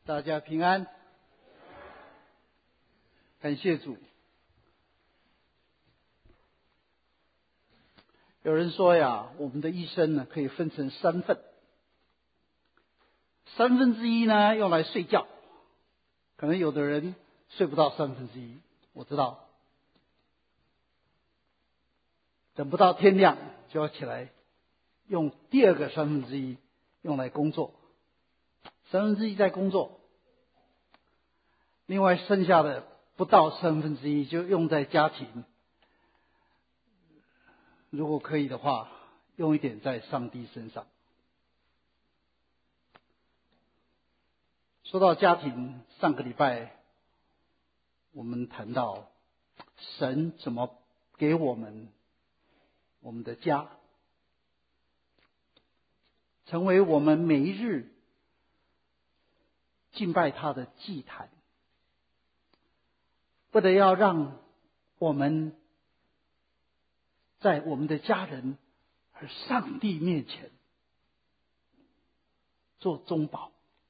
大家平安，感谢主。有人说呀，我们的一生呢可以分成三份，1/3呢用来睡觉，可能有的人睡不到1/3，我知道，等不到天亮就要起来，用第二个1/3用来工作，1/3在工作，另外剩下的不到1/3就用在家庭。如果可以的话，用一点在上帝身上。说到家庭，上个礼拜我们谈到神怎么给我们的家，成为我们每一日敬拜他的祭坛，不得要让我们在我们的家人和上帝面前做中保，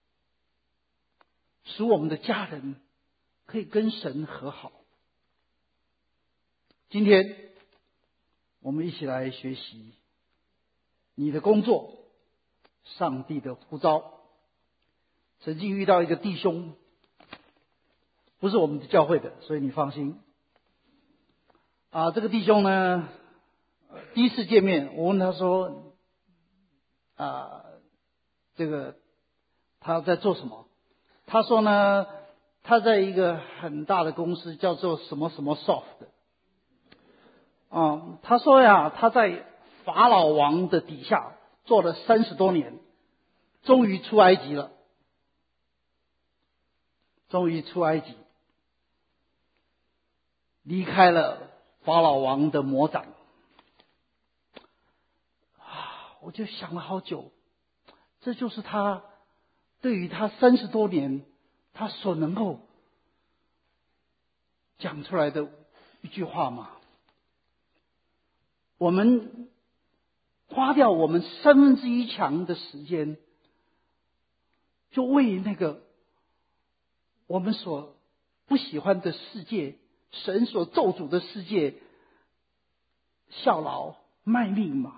使我们的家人可以跟神和好。今天我们一起来学习你的工作，上帝的呼召。曾经遇到一个弟兄，不是我们教会的，所以你放心。这个弟兄呢，第一次见面，我问他说，这个他在做什么？他说呢，他在一个很大的公司叫做什么什么 soft。他说呀，他在法老王的底下做了30多年，终于出埃及了。离开了法老王的魔掌。我就想了好久，这就是他对于他30多年他所能够讲出来的一句话吗？我们花掉我们1/3强的时间，就为那个我们所不喜欢的世界，神所咒诅的世界效劳卖命吗？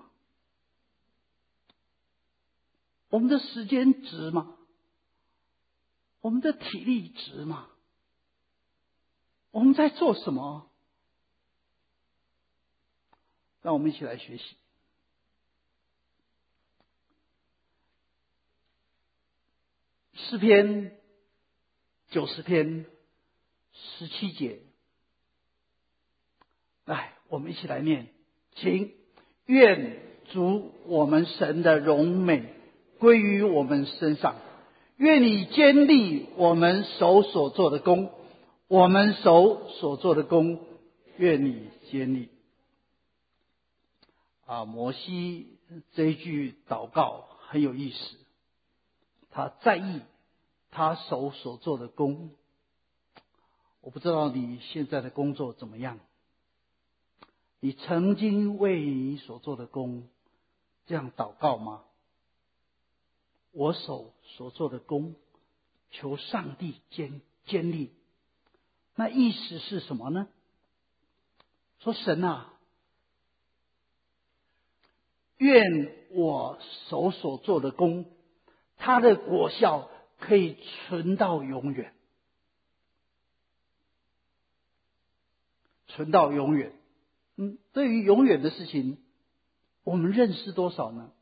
我们的时间值吗？我们的体力值吗？我们在做什么？让我们一起来学习诗篇90篇17节。来，我们一起来念，请。愿主我们神的荣美归于我们身上，愿你坚立我们手所做的工，我们手所做的工，愿你坚立。摩西这一句祷告很有意思，他在意他手所做的工。我不知道你现在的工作怎么样，你曾经为你所做的工这样祷告吗？我手所做的工，求上帝坚立。那意思是什么呢？说神啊，愿我手所做的工，它的果效可以存到永远，存到永远。对于永远的事情，我们认识多少呢？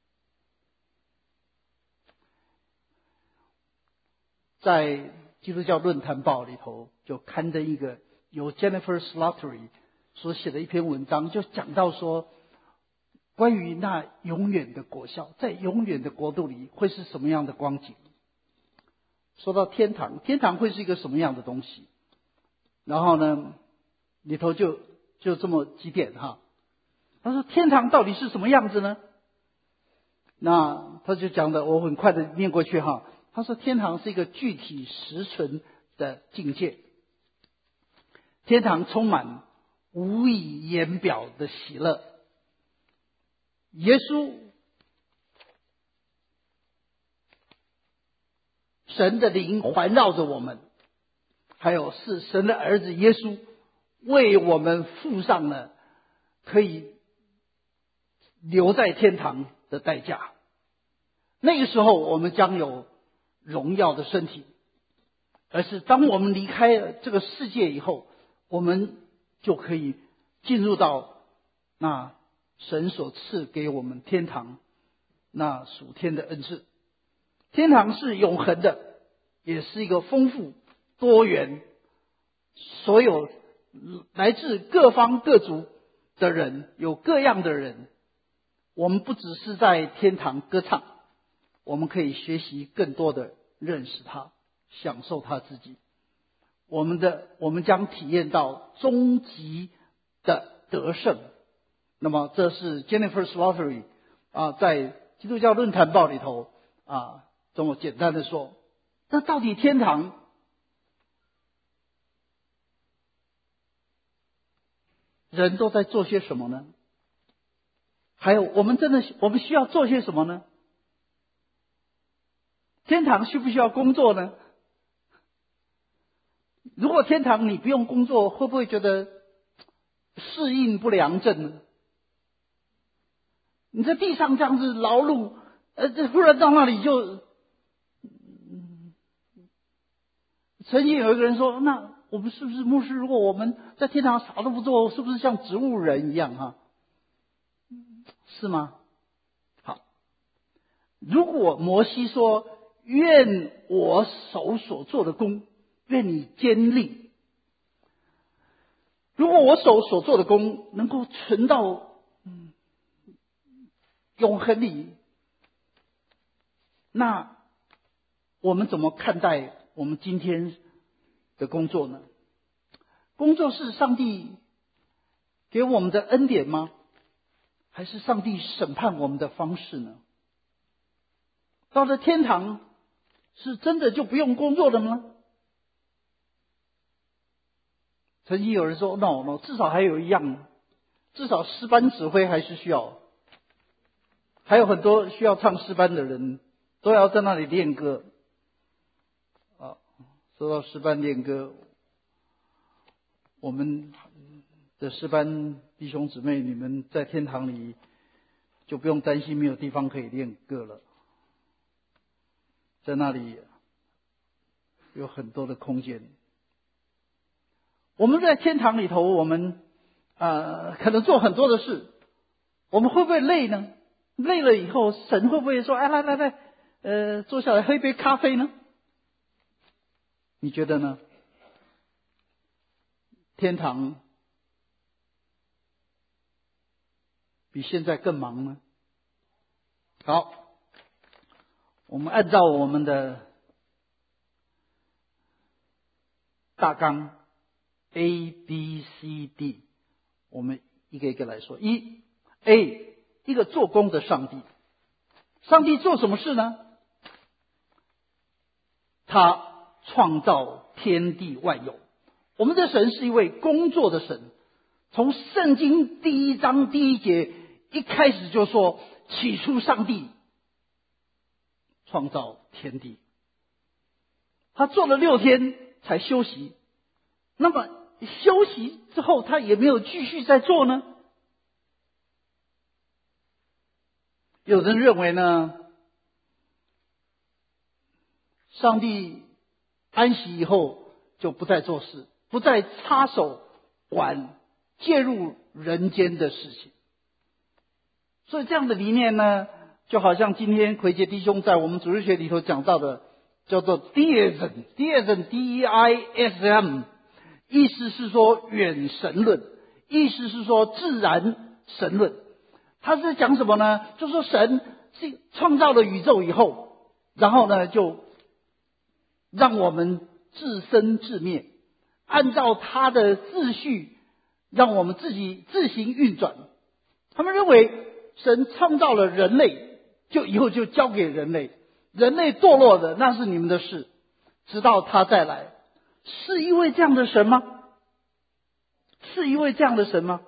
在基督教论坛报里头就刊登一个由 Jennifer Slattery 所写的一篇文章，就讲到说关于那永远的果效，在永远的国度里会是什么样的光景。说到天堂会是一个什么样的东西，然后呢里头就这么几点哈。他说天堂到底是什么样子呢？那他就讲的，我很快的念过去哈。他说天堂是一个具体实存的境界，天堂充满无以言表的喜乐。耶稣神的灵环绕着我们，还有是神的儿子耶稣为我们付上了可以留在天堂的代价。那个时候我们将有荣耀的身体，而是当我们离开了这个世界以后，我们就可以进入到那神所赐给我们天堂那属天的恩赐。天堂是永恒的，也是一个丰富多元，所有来自各方各族的人，有各样的人。我们不只是在天堂歌唱，我们可以学习更多的认识他，享受他自己。我们将体验到终极的得胜。那么这是 Jennifer Slattery 在基督教论坛报里头这么简单的说。那到底天堂人都在做些什么呢？还有我们需要做些什么呢？天堂需不需要工作呢？如果天堂你不用工作，会不会觉得适应不良症呢？你在地上这样子劳碌，忽然到那里就，曾经有一个人说，那我们是不是牧师？如果我们在天堂啥都不做，是不是像植物人一样是吗？好，如果摩西说，愿我手所做的工，愿你坚立。如果我手所做的工能够存到永恒里，那我们怎么看待我们今天的工作呢？工作是上帝给我们的恩典吗？还是上帝审判我们的方式呢？到了天堂是真的就不用工作的吗？曾经有人说 no， 至少还有一样，至少诗班指挥还是需要，还有很多需要唱诗班的人都要在那里练歌说到诗班练歌，我们的诗班弟兄姊妹，你们在天堂里就不用担心没有地方可以练歌了，在那里有很多的空间。我们在天堂里头，我们可能做很多的事，我们会不会累呢？累了以后，神会不会说，来，坐下来喝一杯咖啡呢？你觉得呢？天堂比现在更忙呢？好，我们按照我们的大纲 A、B、C、D， 我们一个一个来说。A， 一个做工的上帝。上帝做什么事呢？他创造天地万有。我们的神是一位工作的神，从圣经第1章第1节一开始就说，起初上帝创造天地。他做了6天才休息，那么休息之后他也没有继续再做呢？有人认为呢，上帝安息以后就不再做事，不再插手介入人间的事情。所以这样的理念呢，就好像今天奎杰弟兄在我们主日学里头讲到的，叫做 Deism D-E-I-S-M， 意思是说远神论，意思是说自然神论。他是讲什么呢？就说神是创造了宇宙以后，然后呢就让我们自生自灭，按照他的秩序让我们自己自行运转。他们认为神创造了人类，就以后就交给人类，人类堕落的那是你们的事，直到他再来。是一位这样的神吗？是一位这样的神吗？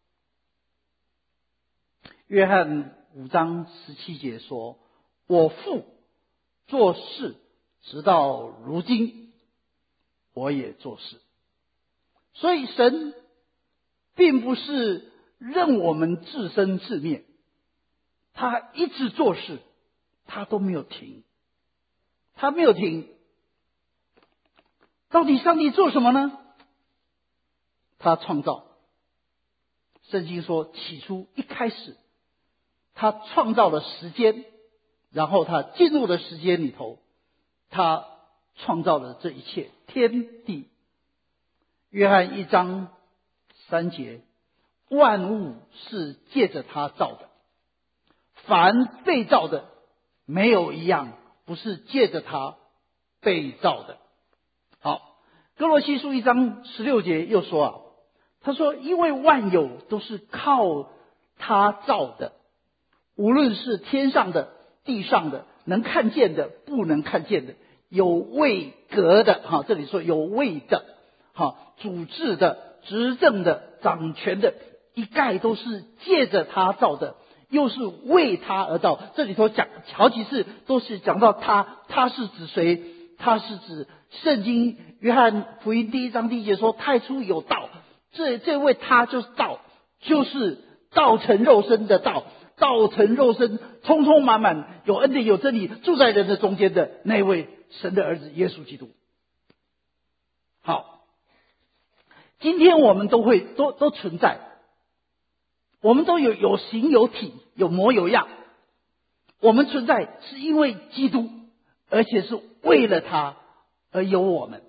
约翰5章17节说，我父做事直到如今我也做事。所以神并不是任我们自生自灭，他一直做事，他都没有停，他没有停。到底上帝做什么呢？他创造。圣经说，起初一开始他创造了时间，然后他进入了时间里头，他创造了这一切天地。约翰1章3节，万物是借着他造的，凡被造的没有一样不是借着他被造的。好，哥罗西书1章16节又说他说，因为万有都是靠他造的，无论是天上的地上的，能看见的不能看见的，有位格的，这里说有位的，主治的执政的掌权的，一概都是借着他造的，又是为他而造。这里头讲好几次都是讲到他是指谁？他是指圣经约翰福音1章1节说，太初有道，这位他就是道，就是道成肉身的道，道成肉身，充充满满，有恩典有真理，住在人的中间的那位神的儿子耶稣基督。好，今天我们都存在，我们都有形有体，有模有样。我们存在是因为基督，而且是为了他而有我们。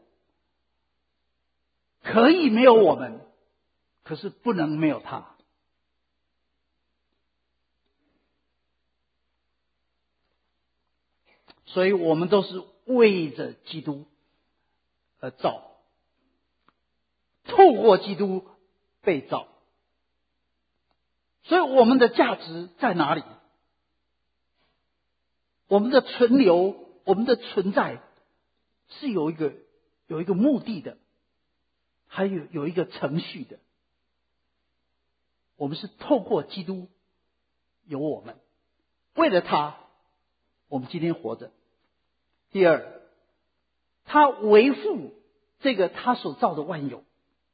可以没有我们，可是不能没有他。所以我们都是为着基督而造，透过基督被造。所以我们的价值在哪里？我们的存留，我们的存在是有一个目的的，还有一个程序的。我们是透过基督有我们，为了他我们今天活着。第二，他维护这个他所造的万有。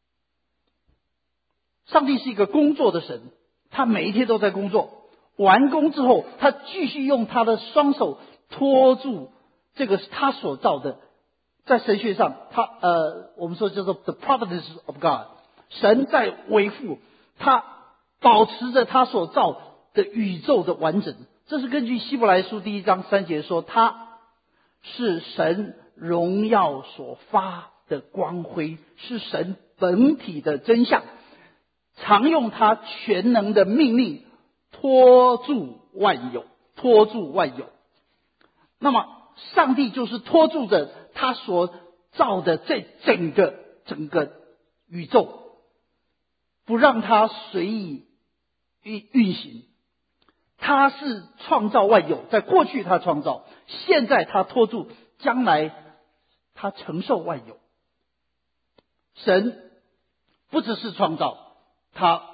上帝是一个工作的神，他每一天都在工作，完工之后他继续用他的双手托住这个他所造的。在神学上我们说叫做 the providence of God， 神在维护，他保持着他所造的宇宙的完整。这是根据希伯来书1章3节说，他是神荣耀所发的光辉，是神本体的真相，常用他全能的命令托住万有，托住万有。那么上帝就是托住着他所造的这整个宇宙，不让它随意运行。他是创造万有，在过去他创造，现在他托住，将来他承受万有。神不只是创造，他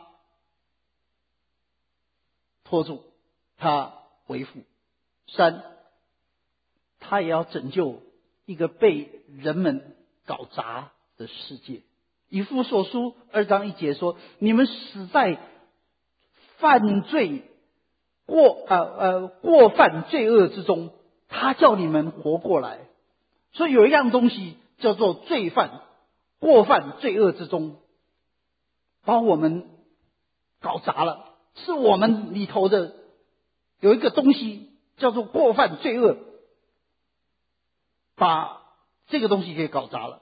托住，他维护。三，他也要拯救一个被人们搞砸的世界。以弗所书2章1节说，你们死在犯罪过犯罪恶之中，他叫你们活过来。所以有一样东西叫做罪犯，过犯罪恶之中，把我们搞砸了。是我们里头的有一个东西叫做过犯罪恶，把这个东西给搞砸了。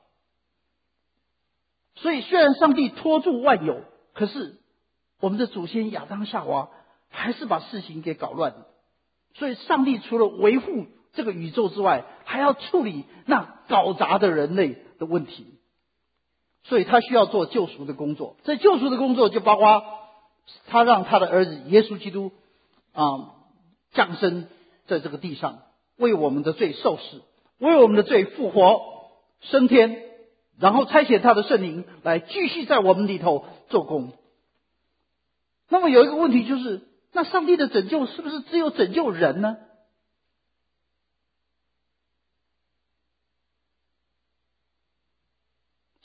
所以虽然上帝托住万有，可是我们的祖先亚当夏娃还是把事情给搞乱了。所以上帝除了维护这个宇宙之外，还要处理那搞砸的人类的问题。所以他需要做救赎的工作。这救赎的工作就包括他让他的儿子耶稣基督降生在这个地上，为我们的罪受死，为我们的罪复活升天，然后差遣他的圣灵来继续在我们里头做工。那么有一个问题就是，那上帝的拯救是不是只有拯救人呢？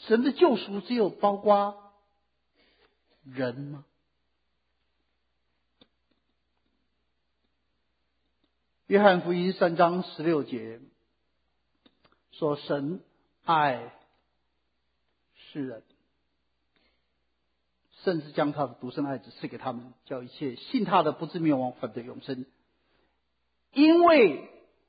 神的救赎只有包括人吗？约翰福音3章16节说，神爱世人，甚至将他的独生爱子赐给他们，叫一切信他的不至灭亡，反得永生。因为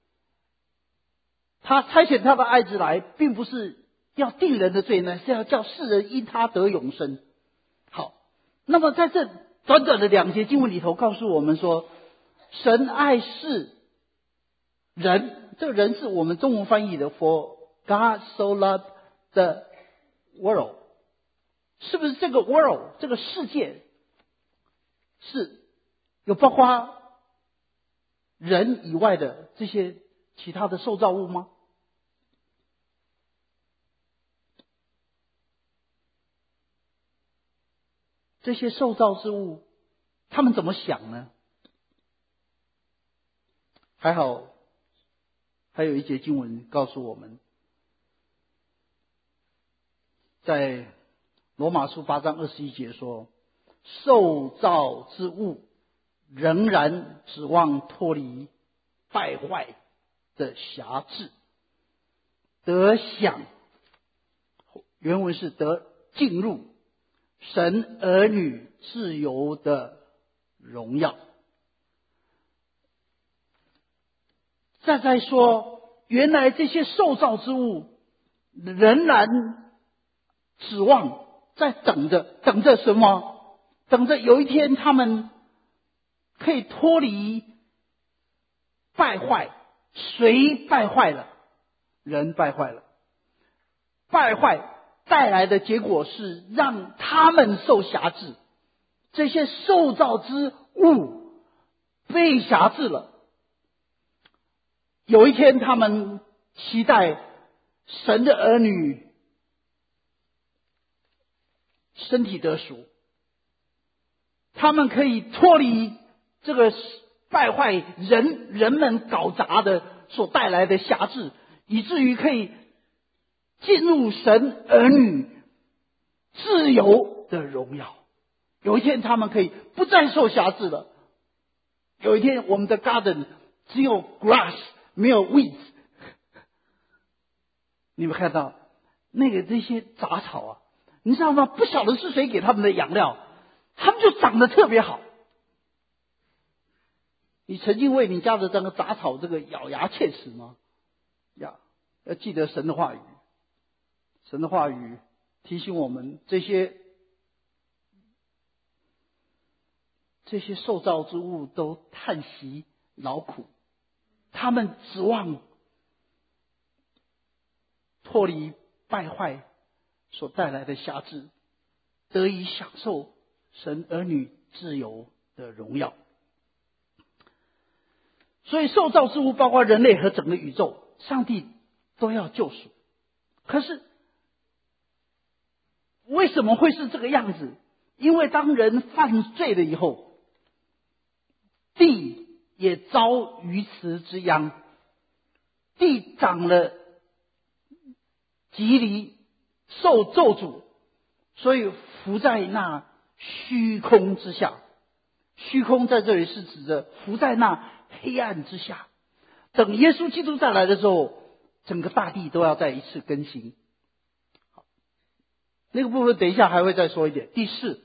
他差遣他的爱子来，并不是要定人的罪呢，是要叫世人因他得永生。好，那么在这短短的2节经文里头告诉我们说，神爱世人，这个人是我们中文翻译的 For God so loved the world， 是不是这个 world 这个世界是有包括人以外的这些其他的受造物吗？这些受造之物他们怎么想呢？还好还有一节经文告诉我们，在罗马书8章21节说，受造之物仍然指望脱离败坏的辖制，得享，原文是得进入神儿女自由的荣耀。再说，原来这些受造之物仍然指望在等着什么？等着有一天他们可以脱离败坏。谁败坏了？人败坏了。败坏带来的结果是让他们受辖制，这些受造之物被辖制了。有一天他们期待神的儿女身体得赎，他们可以脱离这个败坏人们搞砸的所带来的辖制，以至于可以进入神儿女自由的荣耀。有一天他们可以不再受辖制了。有一天我们的 garden 只有 grass 没有 weeds。 你们看到这些杂草啊，你知道吗？不晓得是谁给他们的养料，他们就长得特别好。你曾经为你家的这个杂草咬牙切齿吗？要记得神的话语。神的话语提醒我们，这些受造之物都叹息劳苦，他们指望脱离败坏所带来的辖制，得以享受神儿女自由的荣耀。所以受造之物包括人类和整个宇宙，上帝都要救赎。可是为什么会是这个样子？因为当人犯罪了以后，地也遭鱼池之殃，地长了蒺藜，受咒诅，所以伏在那虚空之下。虚空在这里是指着伏在那黑暗之下。等耶稣基督再来的时候，整个大地都要再一次更新。那个部分等一下还会再说一点。第四，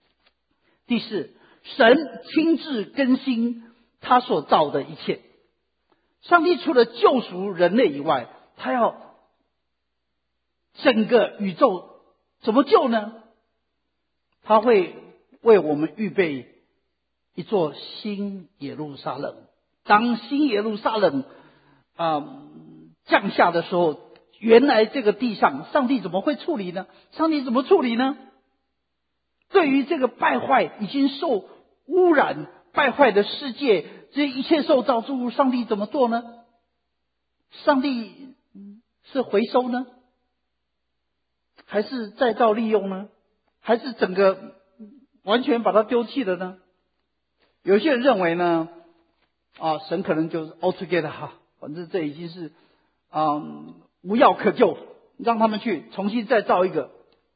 神亲自更新他所造的一切。上帝除了救赎人类以外，他要整个宇宙怎么救呢？他会为我们预备一座新耶路撒冷。当新耶路撒冷降下的时候，原来这个地上上帝怎么会处理呢？上帝怎么处理呢？对于这个败坏已经受污染败坏的世界，这一切受造之物，上帝怎么做呢？上帝是回收呢，还是再造利用呢？还是整个完全把它丢弃了呢？有些人认为呢，神可能就是 altogether 反正这已经是无药可救， 让他们去重新再造一个。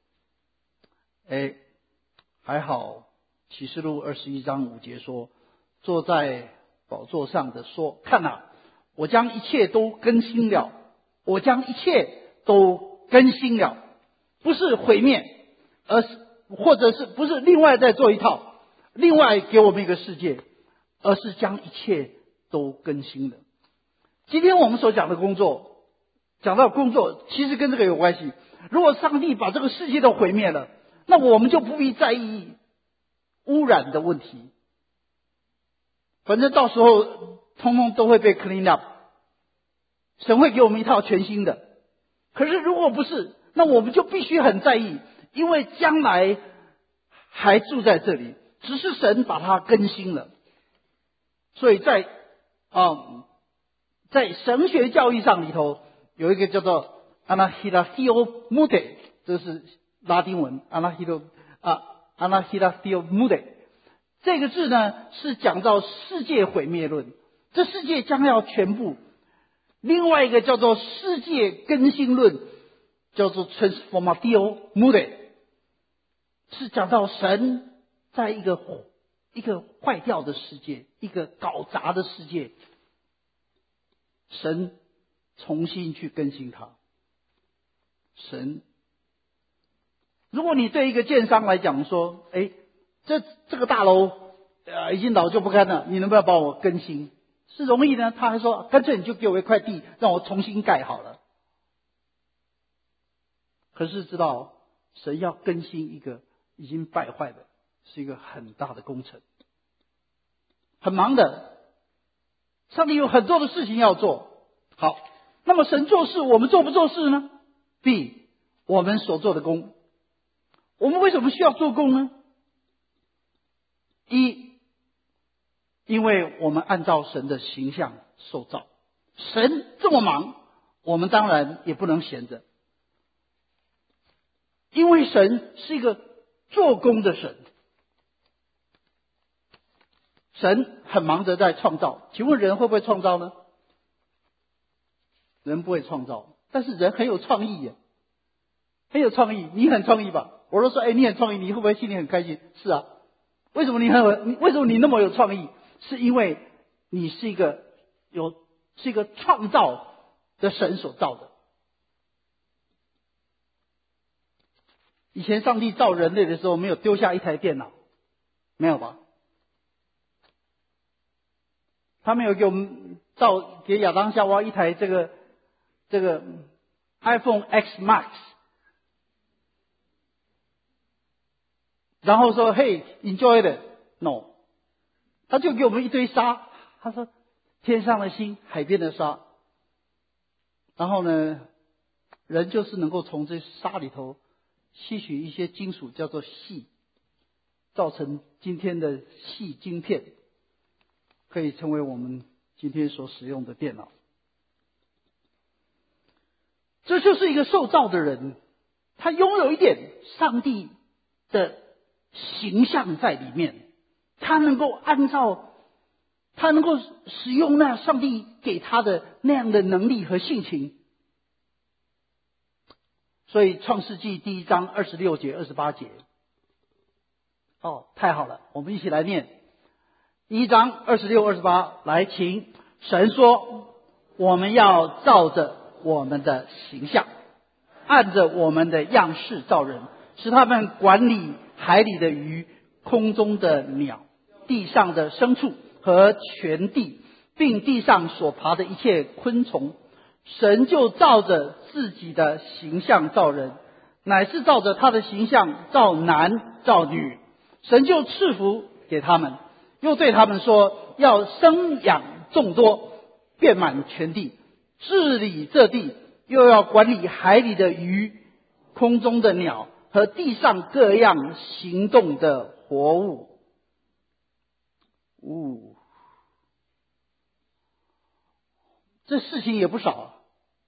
还好启示录21章5节说，坐在宝座上的说，看啊，我将一切都更新了，我将一切都更新了，不是毁灭，而是或者是不是另外再做一套，另外给我们一个世界，而是将一切都更新了。今天我们所讲的工作，讲到工作其实跟这个有关系。如果上帝把这个世界都毁灭了，那我们就不必在意污染的问题，反正到时候通通都会被 clean up， 神会给我们一套全新的。可是如果不是，那我们就必须很在意，因为将来还住在这里，只是神把它更新了。所以在神学教义上里头有一个叫做 Anahilahio Mude， 这是拉丁文 Anahilahio Mude， 这个字呢是讲到世界毁灭论，这世界将要全部。另外一个叫做世界更新论，叫做 Transformatio Mude， 是讲到神在一个坏掉的世界，一个搞砸的世界，神重新去更新它。如果你对一个建商来讲说，这个大楼已经老旧不堪了，你能不能帮我更新？是容易呢？他还说，干脆你就给我一块地，让我重新盖好了。可是知道神要更新一个已经败坏的，是一个很大的工程，很忙的。上帝有很多的事情要做。好，那么神做事，我们做不做事呢？必我们所做的工。我们为什么需要做工呢？因为我们按照神的形象受造。神这么忙，我们当然也不能闲着，因为神是一个做工的神。神很忙着在创造，请问人会不会创造呢？人不会创造，但是人很有创意耶，很有创意。你很创意吧？我都说，你很创意，你会不会心里很开心？是啊。为什么你那么有创意？是因为你是一个创造的神所造的。以前上帝造人类的时候，没有丢下一台电脑，没有吧？他没有给亚当夏娃一台这个 iPhone X Max， 然后说 Hey enjoy it no， 他就给我们一堆沙，他说天上的星，海边的沙，然后呢，人就是能够从这沙里头吸取一些金属，叫做矽，造成今天的矽晶片，可以成为我们今天所使用的电脑。这就是一个受造的人，他拥有一点上帝的形象在里面，他能够使用那上帝给他的那样的能力和性情。所以创世纪第1章26节28节，太好了，我们一起来念1章26、28，来，请。神说，我们要照着我们的形象，按着我们的样式造人，使他们管理海里的鱼、空中的鸟、地上的牲畜和全地，并地上所爬的一切昆虫。神就照着自己的形象造人，乃是照着他的形象造男造女。神就赐福给他们，又对他们说，要生养众多，遍满全地，治理这地，又要管理海里的鱼、空中的鸟和地上各样行动的活物。这事情也不少啊。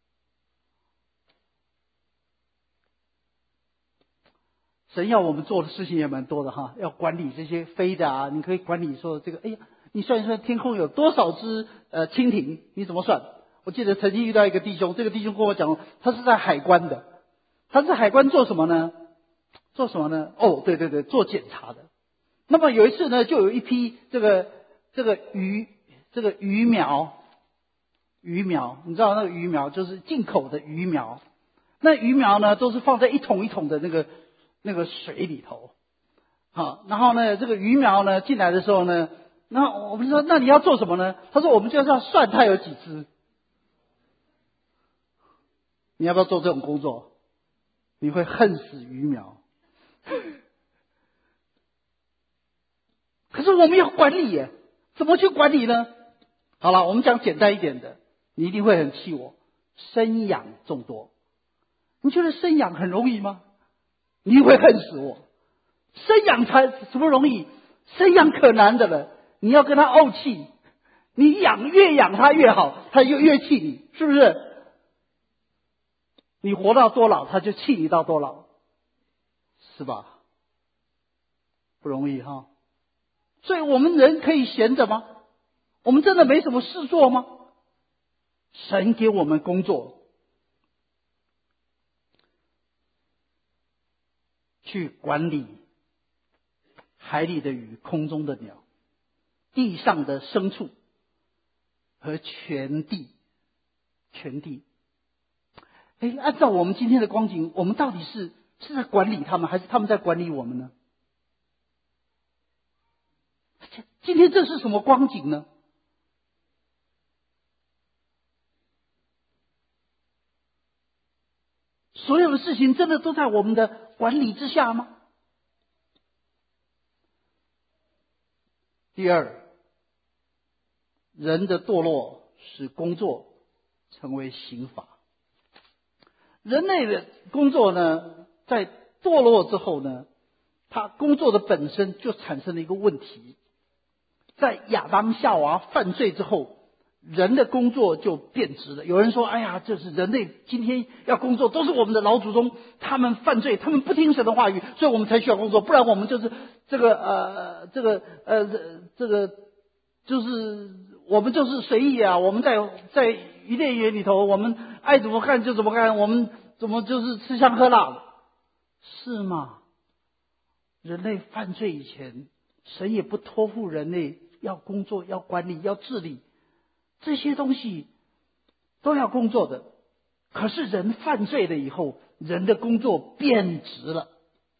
神要我们做的事情也蛮多的哈，要管理这些飞的啊，你可以管理说这个，你算一算天空有多少只蜻蜓，你怎么算？ 我记得曾经遇到一个弟兄，这个弟兄跟我讲，他是在海关的，他是海关做什么呢？哦，对，做检查的。那么有一次呢，就有一批这个鱼苗，你知道那个鱼苗就是进口的鱼苗，那鱼苗呢都是放在一桶一桶的那个水里头，好，然后呢这个鱼苗呢进来的时候呢，那我们说那你要做什么呢？他说我们就是要算它有几只。你要不要做这种工作？你会恨死鱼苗。可是我们要管理耶，怎么去管理呢？好了，我们讲简单一点的，你一定会很气我。生养众多，你觉得生养很容易吗？你会恨死我。生养才什么容易？生养可难的了。你要跟他怄气，你越养他越好，他就越气你，是不是？你活到多老，他就气你到多老，是吧？不容易哈。所以我们人可以闲着吗？我们真的没什么事做吗？神给我们工作，去管理海里的鱼、空中的鸟、地上的牲畜和全地。按照我们今天的光景，我们到底是在管理他们，还是他们在管理我们呢？今天这是什么光景呢？所有的事情真的都在我们的管理之下吗？第二，人的堕落使工作成为刑罚。人类的工作呢，在堕落之后呢，他工作的本身就产生了一个问题。在亚当夏娃犯罪之后，人的工作就变质了。有人说，哎呀，这是人类今天要工作，都是我们的老祖宗，他们犯罪，他们不听神的话语，所以我们才需要工作，不然我们就是就是我们就是随意啊，我们在伊甸园里头，我们爱怎么干就怎么干，我们怎么就是吃香喝辣，是吗？人类犯罪以前，神也不托付人类要工作、要管理、要治理，这些东西都要工作的。可是人犯罪了以后，人的工作变质了，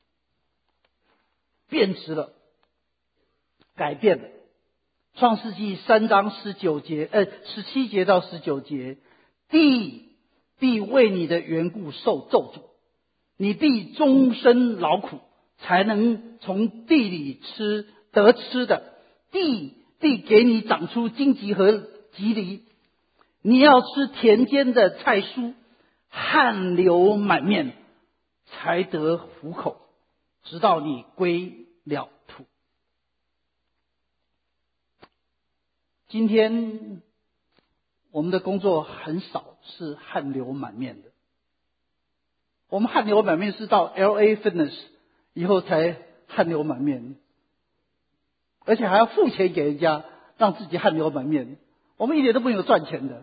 改变了。创世纪3章17节到19节，地必为你的缘故受咒诅，你必终身劳苦，才能从地里得吃的，地必给你长出荆棘和棘藜，你要吃田间的菜蔬，汗流满面，才得糊口，直到你归了土。今天我们的工作很少是汗流满面的，我们汗流满面是到 LA Fitness 以后才汗流满面，而且还要付钱给人家，让自己汗流满面。我们一点都没有赚钱的。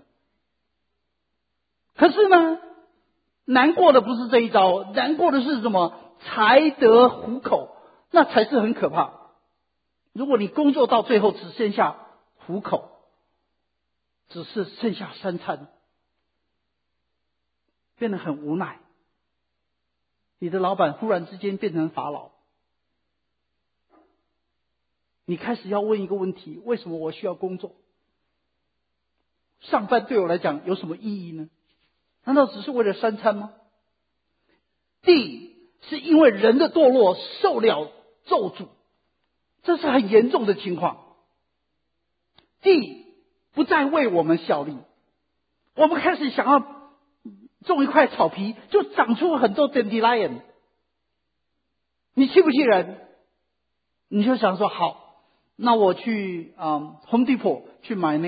可是呢，难过的不是这一招，难过的是什么？才得糊口，那才是很可怕。如果你工作到最后只剩下糊口，只是剩下3餐，变得很无奈。你的老板忽然之间变成法老，你开始要问一个问题：为什么我需要工作？上班对我来讲有什么意义呢？难道只是为了3餐吗？地是因为人的堕落受了咒诅，这是很严重的情况。地不再为我们效力，我们开始想要种一块草皮，就长出很多 dandelion。你气不气人？你就想说好，那我去Home Depot 去买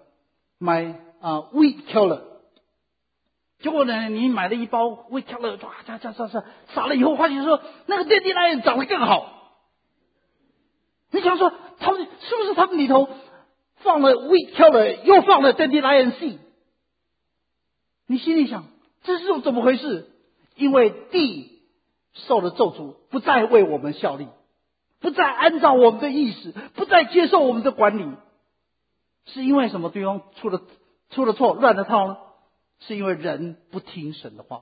wheat killer。结果呢，你买了一包wheat killer，撒了以后，发现说那个 dandelion 长得更好。你想说他们是不是他们里头放了 wheat killer，又放了 dandelion seed？ 你心里想，这是怎么回事？因为地受了咒诅，不再为我们效力，不再按照我们的意思，不再接受我们的管理。是因为什么地方出了错，乱了套呢？是因为人不听神的话。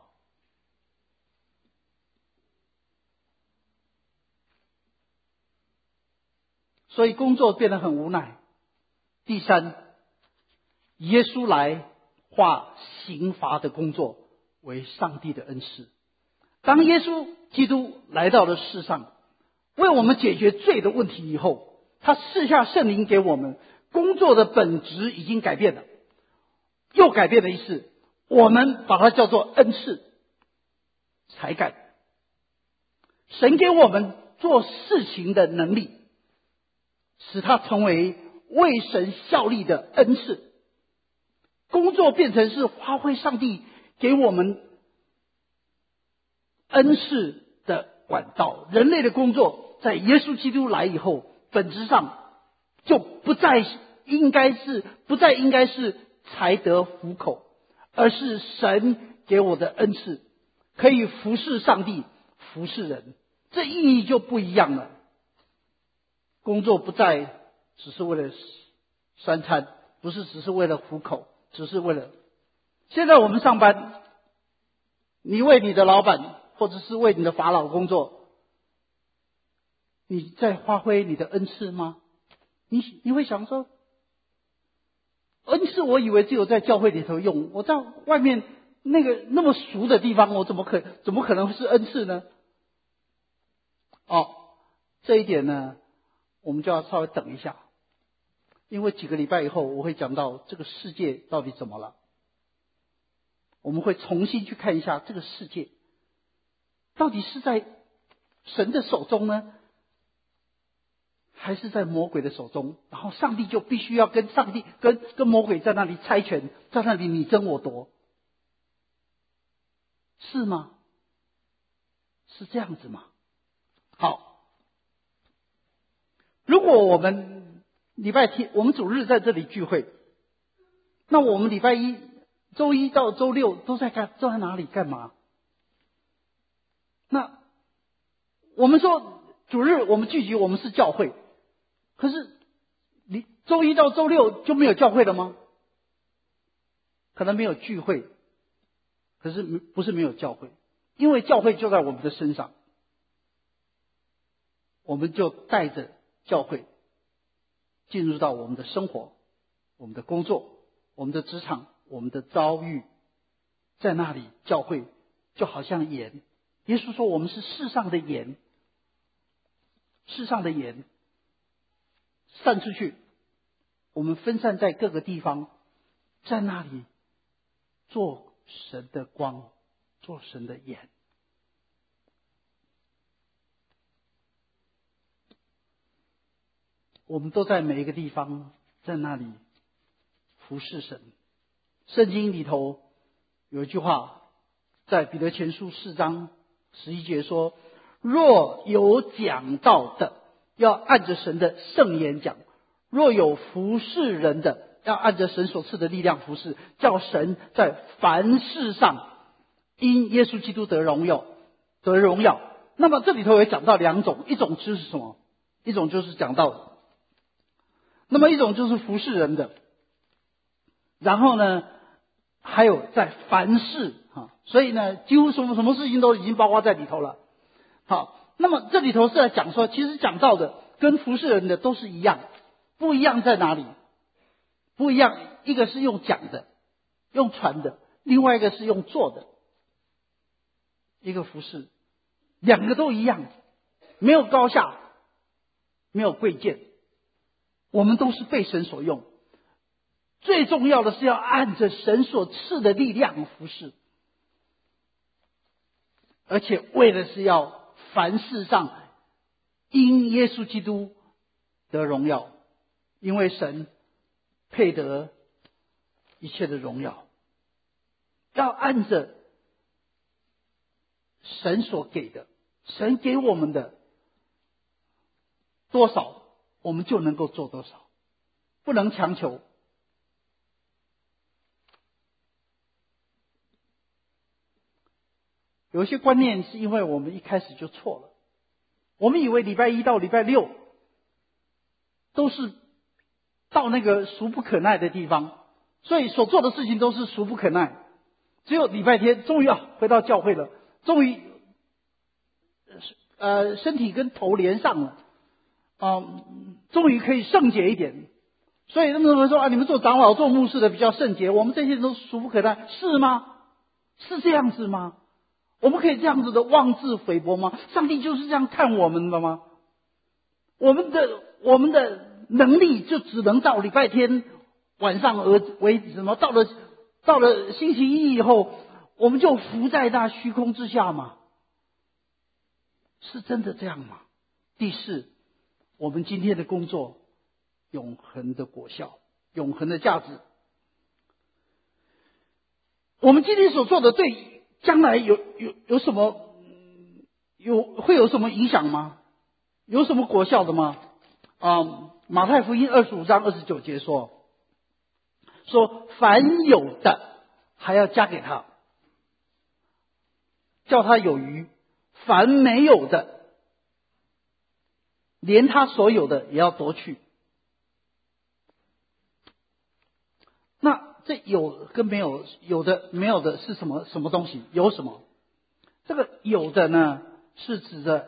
所以工作变得很无奈。第三，耶稣来化刑罚的工作为上帝的恩赐。当耶稣基督来到了世上，为我们解决罪的问题以后，他赐下圣灵给我们，工作的本质已经改变了，又改变了一次，我们把它叫做恩赐、才干。神给我们做事情的能力，使它成为为神效力的恩赐。工作变成是发挥上帝给我们恩赐的管道。人类的工作在耶稣基督来以后，本质上就不再应该是才得糊口，而是神给我的恩赐，可以服侍上帝，服侍人，这意义就不一样了。工作不再只是为了三餐，不是只是为了糊口，只是为了。现在我们上班，你为你的老板或者是为你的法老工作，你在发挥你的恩赐吗？你会想说，恩赐我以为只有在教会里头用，我在外面那么俗的地方，我怎么可能是恩赐呢？这一点呢，我们就要稍微等一下，因为几个礼拜以后我会讲到这个世界到底怎么了。我们会重新去看一下这个世界到底是在神的手中呢，还是在魔鬼的手中？然后上帝就必须要跟魔鬼在那里猜拳，在那里你争我夺，是吗？是这样子吗？好，如果我们礼拜天我们主日在这里聚会，那我们礼拜一周一到周六都在哪里干嘛？那我们说主日我们聚集，我们是教会，可是你周一到周六就没有教会了吗？可能没有聚会，可是不是没有教会，因为教会就在我们的身上，我们就带着教会进入到我们的生活、我们的工作、我们的职场、我们的遭遇，在那里教会就好像盐。耶稣说我们是世上的盐，世上的盐散出去，我们分散在各个地方，在那里做神的光，做神的盐。我们都在每一个地方，在那里服侍神。圣经里头有一句话，在彼得前书4章11节说，若有讲道的，要按着神的圣言讲；若有服侍人的，要按着神所赐的力量服侍，叫神在凡事上因耶稣基督得荣耀。那么这里头也讲到两种，一种就是什么？一种就是讲道，那么一种就是服侍人的。然后呢，还有在凡事所以呢，几乎什么事情都已经包括在里头了。好，那么这里头是在讲说，其实讲道的跟服侍人的都是一样，不一样在哪里？不一样，一个是用讲的，用传的，另外一个是用做的。一个服侍，两个都一样，没有高下，没有贵贱，我们都是被神所用。最重要的是要按着神所赐的力量服侍，而且为的是要凡事上因耶稣基督得荣耀，因为神配得一切的荣耀。要按着神所给的，神给我们的多少，我们就能够做多少，不能强求。 有一些观念是因为我们一开始就错了，我们以为礼拜一到礼拜六都是到那个俗不可耐的地方，所以所做的事情都是俗不可耐。只有礼拜天终于回到教会了，终于身体跟头连上了，终于可以圣洁一点。所以他们说你们做长老做牧师的比较圣洁，我们这些人都俗不可耐，是吗？是这样子吗？我们可以这样子的妄自菲薄吗？上帝就是这样看我们的吗？我们的能力就只能到礼拜天晚上为止吗？到了星期一以后，我们就浮在那虚空之下吗？是真的这样吗？第四，我们今天的工作永恒的果效，永恒的价值。我们今天所做的对将来有什么会有什么影响吗？有什么果效的吗？马太福音25章29节说凡有的还要加给他，叫他有余；凡没有的，连他所有的也要夺去。那这有跟没有，有的没有的是什么东西？有什么？这个有的呢，是指着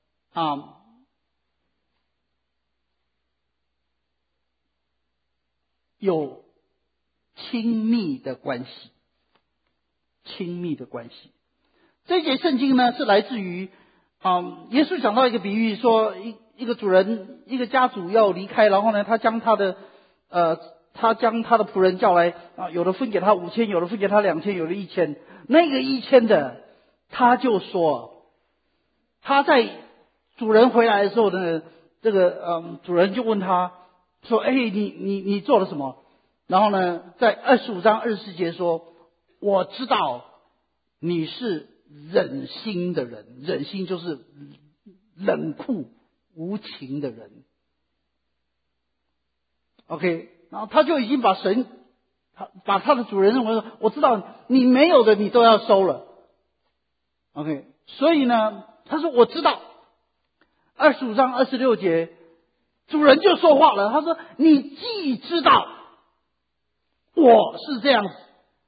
有亲密的关系，亲密的关系。这一节圣经呢，是来自于耶稣讲到一个比喻，说一个主人，一个家主要离开，然后呢，他将他的仆人叫来有的分给他5000，有的分给他2000，有的1000。那个1000的，他就说，他在主人回来的时候呢，这个主人就问他说：“你做了什么？”然后呢，在25章24节说：“我知道你是忍心的人。”忍心就是冷酷无情的人。OK， 然后他就已经把他的主人认为说：“我知道你没有的，你都要收了。” OK， 所以呢，他说：“我知道。”25章26节，主人就说话了，他说：“你既知道我是这样子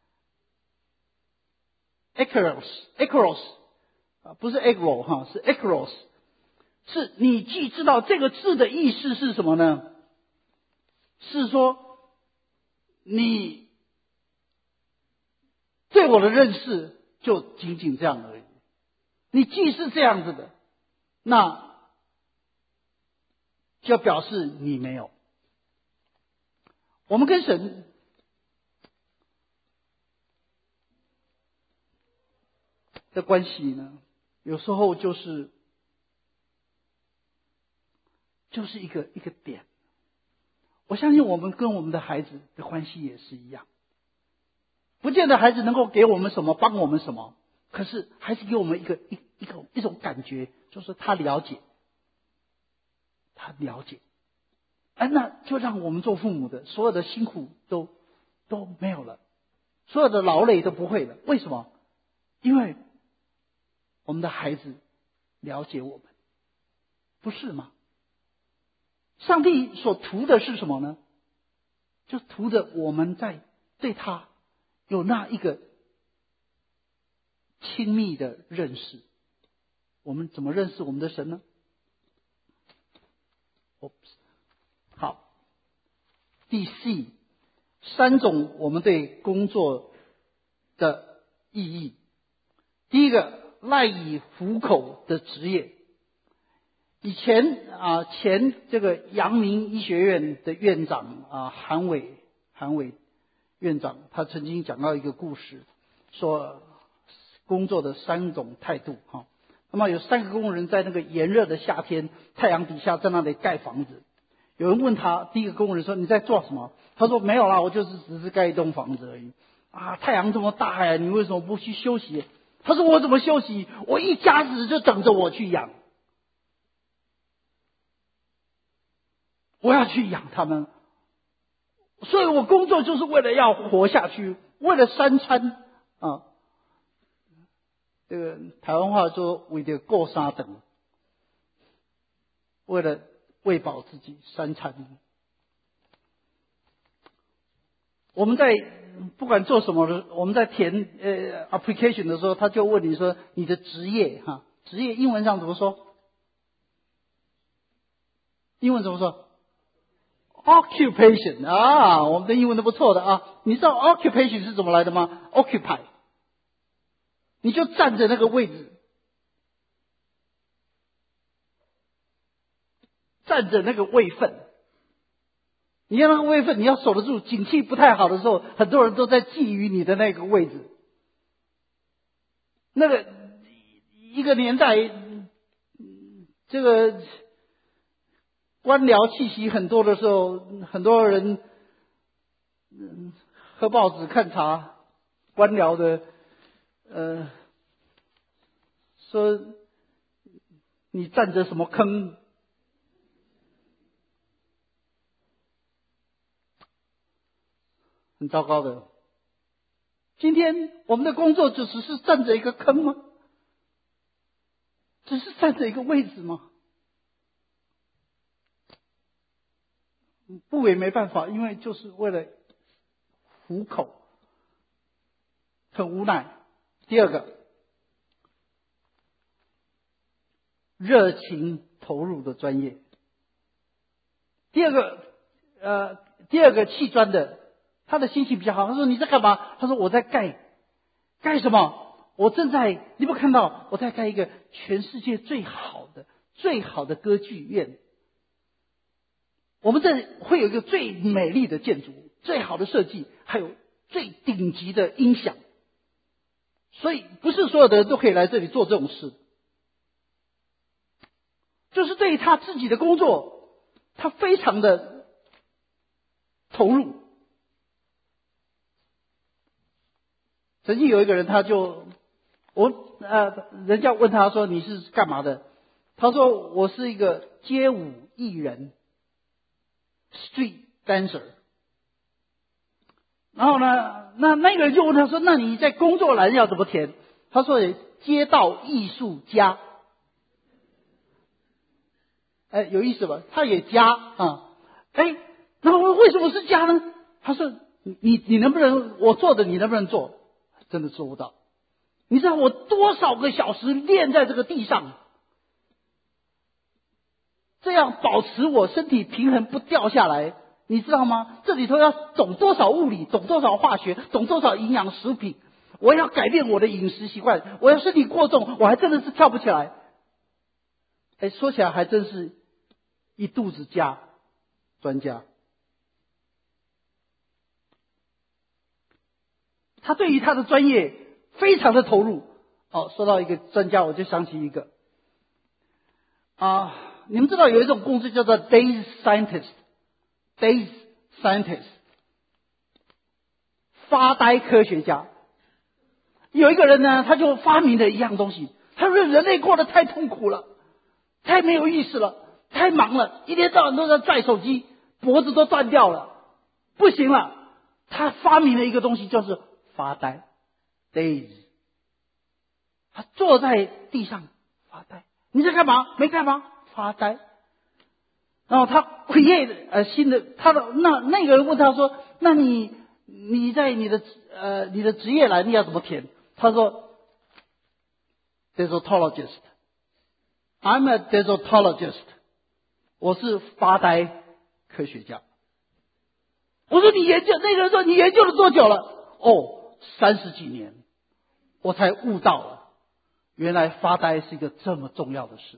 ，ekros 不是 egro 是 ekros， 是你既知道。”这个字的意思是什么呢？是说你对我的认识就仅仅这样而已。你既是这样子的，那就表示你没有。我们跟神的关系呢，有时候就是一个点。我相信我们跟我们的孩子的关系也是一样，不见得孩子能够给我们什么，帮我们什么，可是还是给我们一种感觉，就是他了解，那就让我们做父母的所有的辛苦都没有了，所有的劳累都不会了。为什么？因为我们的孩子了解我们，不是吗？上帝所图的是什么呢？就图的我们在对他有那一个亲密的认识。我们怎么认识我们的神呢？好，第4，三种我们对工作的意义。第一个，赖以糊口的职业。以前前这个阳明医学院的院长韩伟院长，他曾经讲到一个故事，说工作的3种态度那么有3个工人在那个炎热的夏天，太阳底下在那里盖房子。有人问他，第一个工人说：“你在做什么？”他说：“没有啦，我只是盖一栋房子而已。”太阳这么大呀，你为什么不去休息？他说：“我怎么休息？我一家子就等着我去养。我要去养他们，所以我工作就是为了要活下去，为了3餐这个台湾话说为了过三顿，为了喂饱自己3餐。我们在不管做什么的，我们在填application 的时候，他就问你说你的职业职业英文上怎么说？英文怎么说 ？Occupation 啊，我们的英文都不错的啊。你知道 occupation 是怎么来的吗 ？Occupy， 你就站着那个位置，站着那个位分。你要那个位分，你要守得住。景气不太好的时候，很多人都在觊觎你的那个位置。那个一个年代，这个官僚气息很多的时候，很多人喝报纸看茶，官僚的说你占着什么坑。很糟糕的。今天我们的工作就只是占着一个坑吗？只是占着一个位置吗？不也没办法，因为就是为了糊口，很无奈。第二个，热情投入的专业。第二个砌砖的，他的心情比较好。他说你在干嘛？他说我在盖什么？我正在，你有没有看到我在盖一个全世界最好的歌剧院。我们这会有一个最美丽的建筑，最好的设计，还有最顶级的音响。所以不是所有的人都可以来这里做这种事。就是对于他自己的工作，他非常的投入。曾经有一个人，人家问他说你是干嘛的？他说我是一个街舞艺人 ，street dancer。然后呢，那个人就问他说，那你在工作栏要怎么填？他说街道艺术家。有意思吧？他也加啊，然后为什么是加呢？他说你能不能我做的你能不能做？真的做不到。你知道我多少个小时练在这个地上，这样保持我身体平衡不掉下来，你知道吗？这里头要懂多少物理，懂多少化学，懂多少营养食品。我要改变我的饮食习惯，我要身体过重，我还真的是跳不起来。说起来还真是一肚子家专家。他对于他的专业非常的投入。说到一个专家，我就想起一个你们知道有一种公司叫做 Days Scientist， 发呆科学家。有一个人呢，他就发明了一样东西。他说人类过得太痛苦了，太没有意思了，太忙了，一天到晚都在拽手机，脖子都断掉了，不行了。他发明了一个东西，就是发呆 ，days。他坐在地上发呆。你在干嘛？没干嘛，发呆。然后他create新的，那个人问他说：“那你在你的职业栏你要怎么填？”他说 ：“Desertologist。” I'm a desertologist。我是发呆科学家。我说你研究，那个人说你研究了多久了？30几年，我才悟到了，原来发呆是一个这么重要的事。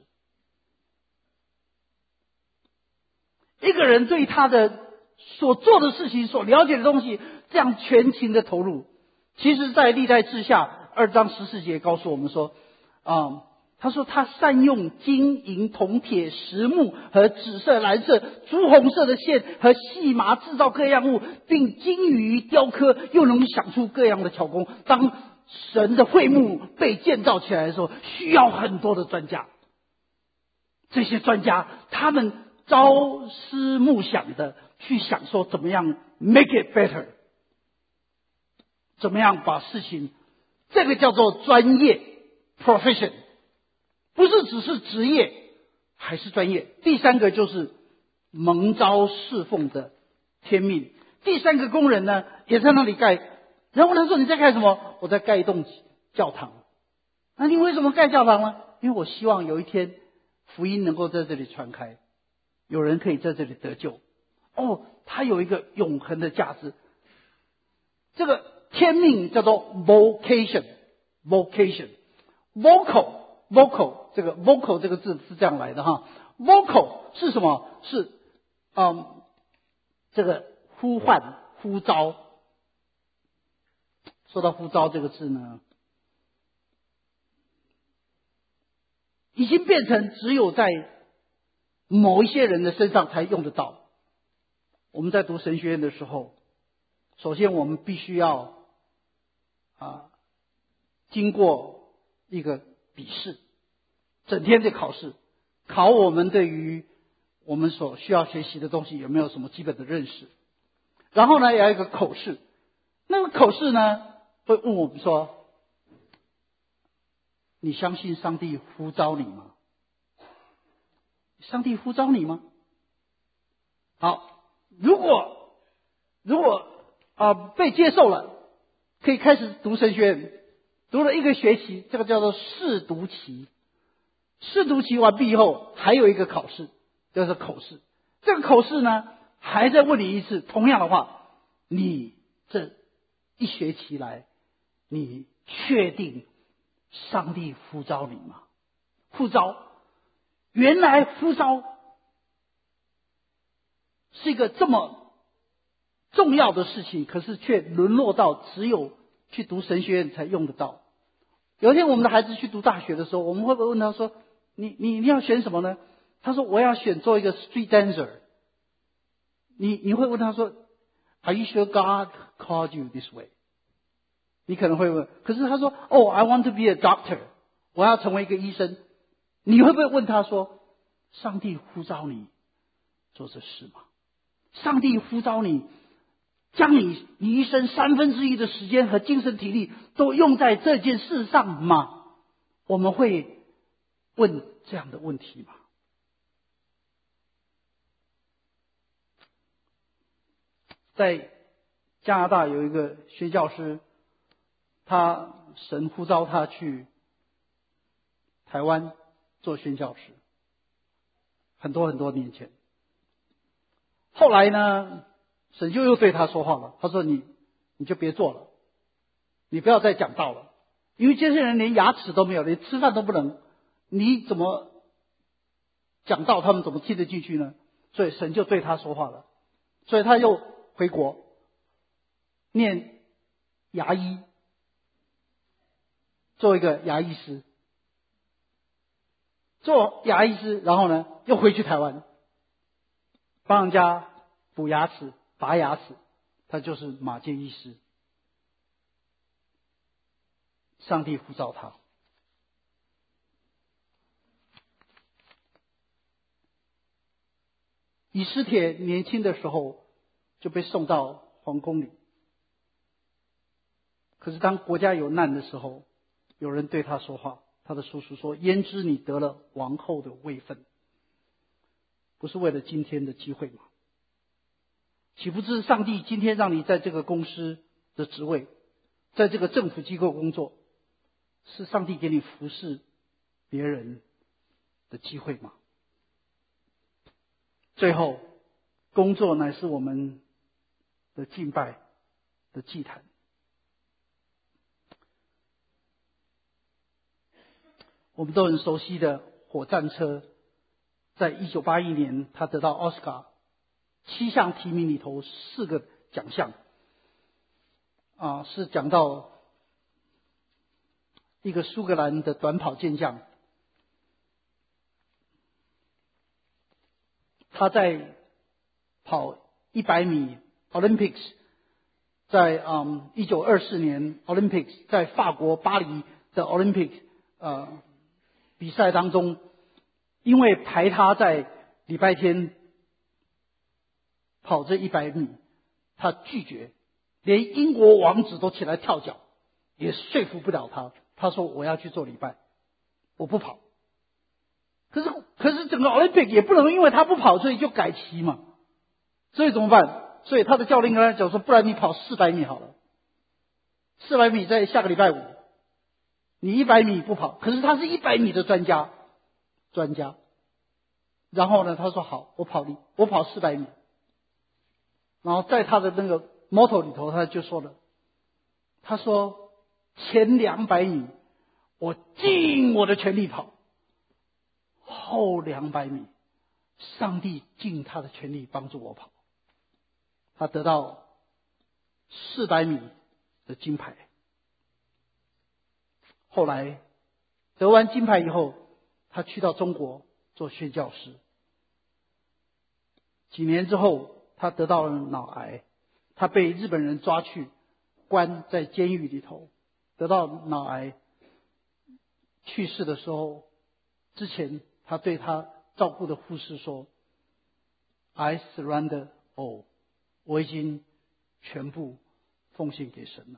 一个人对他的所做的事情、所了解的东西，这样全情的投入，其实在历代志下2章14节告诉我们说，他说他善用金银铜铁石木和紫色蓝色朱红色的线和细麻制造各样物，并精于雕刻，又能想出各样的巧工。当神的会幕被建造起来的时候，需要很多的专家。这些专家他们朝思暮想的去想说怎么样 make it better， 怎么样把事情，这个叫做专业。 profession， 不是只是职业，还是专业。第三个就是蒙召侍奉的天命。第三个工人呢，也在那里盖。然后他说：“你在盖什么？”我在盖一栋教堂。那你为什么盖教堂呢？因为我希望有一天福音能够在这里传开，有人可以在这里得救。它有一个永恒的价值。这个天命叫做 vocation， vocal 这个 vocal 这个字是这样来的哈。vocal 是什么？是这个呼唤、呼召。说到呼召这个字呢，已经变成只有在某一些人的身上才用得到。我们在读神学院的时候，首先我们必须要经过一个笔试，整天的考试，考我们对于我们所需要学习的东西有没有什么基本的认识。然后呢，也有一个口试，那个口试呢会问我们说：你相信上帝呼召你吗？上帝呼召你吗？好，如果被接受了，可以开始读神学院，读了一个学期，这个叫做试读期。试读期完毕以后，还有一个考试，就是口试。这个口试呢，还在问你一次同样的话：你这一学期来，你确定上帝呼召你吗？呼召，原来呼召是一个这么重要的事情，可是却沦落到只有去读神学院才用得到。有一天我们的孩子去读大学的时候，我们会不会问他说：你要选什么呢？他说：我要选做一个 street dancer。你会问他说：Are you sure God called you this way？ 你可能会问，可是他说I want to be a doctor， 我要成为一个医生。你会不会问他说：上帝呼召你做这事吗？上帝呼召你，将你一生1/3的时间和精神体力都用在这件事上吗？我们会问这样的问题吗？在加拿大有一个宣教师，神呼召他去台湾做宣教师，很多很多年前。后来呢，神就又对他说话了，他说你就别做了，你不要再讲道了，因为这些人连牙齿都没有，连吃饭都不能，你怎么讲道，他们怎么听得进去呢？所以神就对他说话了，所以他又回国念牙医，做一个牙医师，做牙医师，然后呢又回去台湾帮人家补牙齿、拔牙齿，他就是马偕医师。上帝呼召他。以斯帖年轻的时候就被送到皇宫里，可是当国家有难的时候，有人对他说话，他的叔叔说：焉知你得了王后的位分，不是为了今天的机会吗？岂不知上帝今天让你在这个公司的职位，在这个政府机构工作，是上帝给你服侍别人的机会吗？最后，工作乃是我们的敬拜的祭坛。我们都很熟悉的火战车，在1981年他得到奥斯卡7项提名里头4个奖项，是讲到一个苏格兰的短跑健将，他在跑100米 Olympics， 在1924年 Olympics 在法国巴黎的 Olympics 比赛当中，因为排他在礼拜天跑这100米，他拒绝，连英国王子都起来跳脚，也说服不了他。他说：我要去做礼拜， 我不跑。可是整个 Olympic 也不能因为他不跑，所以就改期嘛。所以怎么办？所以他的教练跟他讲说，不然你跑400米好了。400米在下个礼拜5，你100米不跑，可是他是100米的专家。然后呢，他说好，我跑400米。然后在他的那个 motto 里头，他就说了，他说前200米我尽我的全力跑，后200米上帝尽他的全力帮助我跑。他得到400米的金牌。后来得完金牌以后，他去到中国做宣教师。几年之后，他得到了脑癌，他被日本人抓去关在监狱里头，得到脑癌。去世的时候，之前他对他照顾的护士说 ：“I surrender all， 我已经全部奉献给神了。”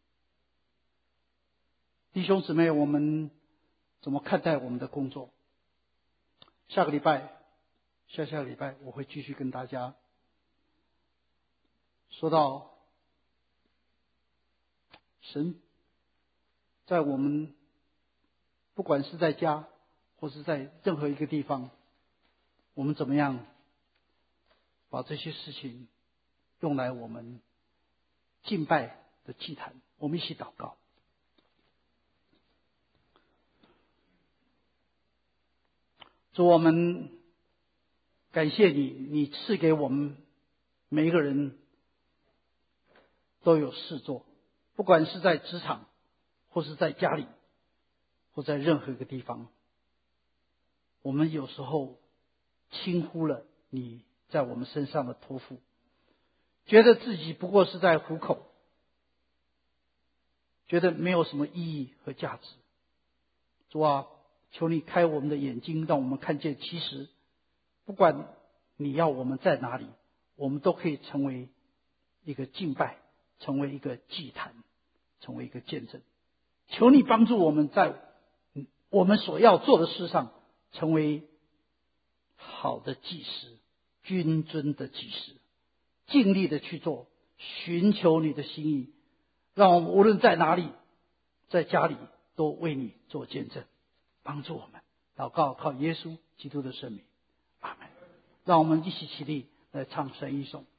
弟兄姊妹，我们怎么看待我们的工作？下个礼拜我会继续跟大家说到神在我们不管是在家或是在任何一个地方，我们怎么样把这些事情用来我们敬拜的祭坛。我们一起祷告。主，我们感谢你，你赐给我们每一个人都有事做，不管是在职场或是在家里或在任何一个地方。我们有时候轻忽了你在我们身上的托付，觉得自己不过是在糊口，觉得没有什么意义和价值。主啊，求你开我们的眼睛，让我们看见其实不管你要我们在哪里，我们都可以成为一个敬拜，成为一个祭坛，成为一个见证。求你帮助我们在我们所要做的事上成为好的祭司，君尊的祭司，尽力的去做，寻求你的心意，让我们无论在哪里，在家里都为你做见证。帮助我们，祷告靠耶稣基督的圣名，阿门。让我们一起起立来唱神一颂。